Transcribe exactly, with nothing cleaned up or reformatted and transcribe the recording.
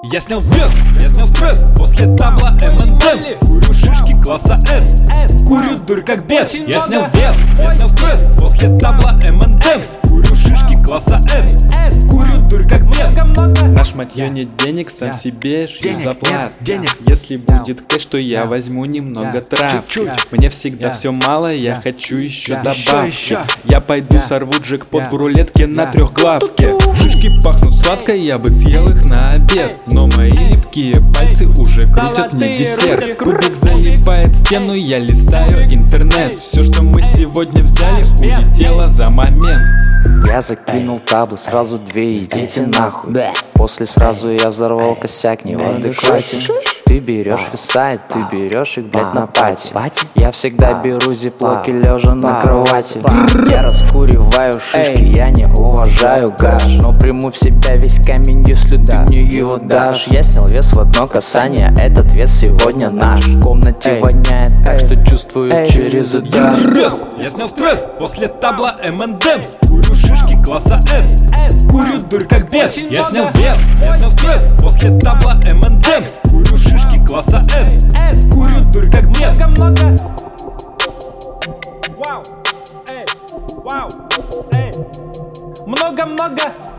Я снял вес, я снял стресс после табла эм энд эмс. Курю шишки класса S, курю дурь как бес. Я снял вес, я снял стресс после табла эм энд эмс. Курю шишки класса S, курю дурь как бес. На шматье нет денег, сам себе шью заплат. Если будет кэш, то я возьму немного трав. Мне всегда все мало, я хочу еще добавки. Я пойду сорву джекпот в рулетке на трехглавке. Шишки пахнут сладко, я бы съел их на обед. Но мои липкие пальцы уже крутят мне десерт. Кубик залипает стену, я листаю интернет. Все, что мы сегодня взяли, улетело за момент. Я закинул таблы, сразу две, идите нахуй. После сразу я взорвал косяк, не в адеквате. Ты берешь висает, ты берешь их, блядь, на пати. Я всегда беру зиплоки, лежа на кровати. Я раскуриваю шишки, я не уважаю гаш, но приму в себя весь камень, если ты мне его дашь. Я снял вес в одно касание, этот вес сегодня наш. В комнате воняет, так что чувствую через этаж. Я снял стресс после табла эм энд эмс. Курю шишки класса S, курю дурь как бес. Я снял вес, я снял стресс после табла эм энд эмс. Курю шишки класса S, курю дурь как бес. Вау, эй, вау, эй. Много-много